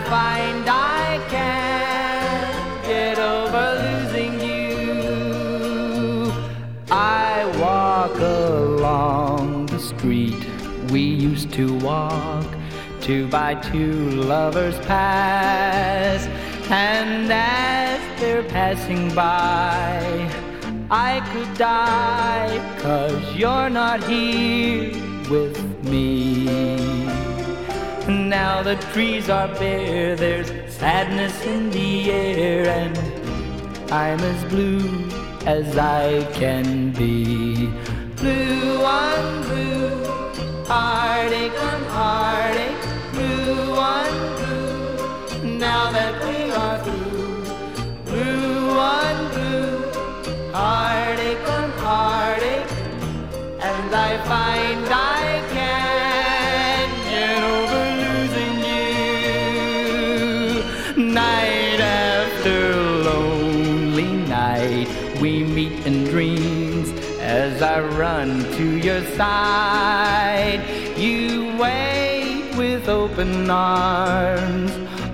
find I can't get over losing you. I walk along the street we used to walk, 2 by 2 lovers pass, and as they're passing by, I could die, 'cause you're not here with me. Now the trees are bare, there's sadness in the air, and I'm as blue as I can be. Blue on blue, heartache on heartache, blue on blue, now that we are through. Blue on blue, heartache on heartache, and I find I can't get over losing you. Night after lonely night, we meet in dreams as I run to your side. You wait with open arms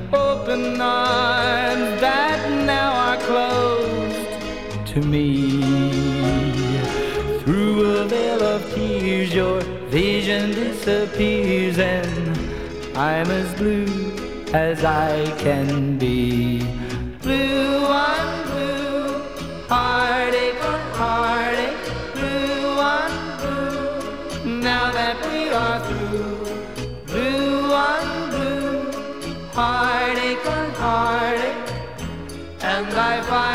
that now are closed to me. Through a veil of tears, your vision disappears, and I'm as blue as I can be. Blue on blue, heartache on heartache, blue on blue, now that we are through. Blue on blue, heartache on heartache, and I find